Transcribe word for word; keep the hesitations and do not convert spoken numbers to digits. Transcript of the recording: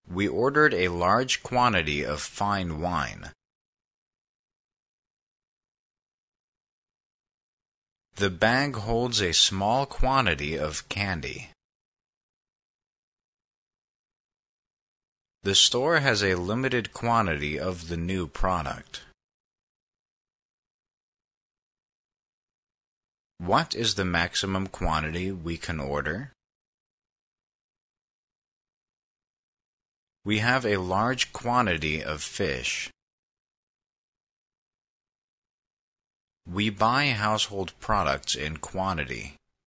We ordered a large quantity of fine wine. The bag holds a small quantity of candy. The store has a limited quantity of the new product. What is the maximum quantity we can order? We have a large quantity of fish. We buy household products in quantity.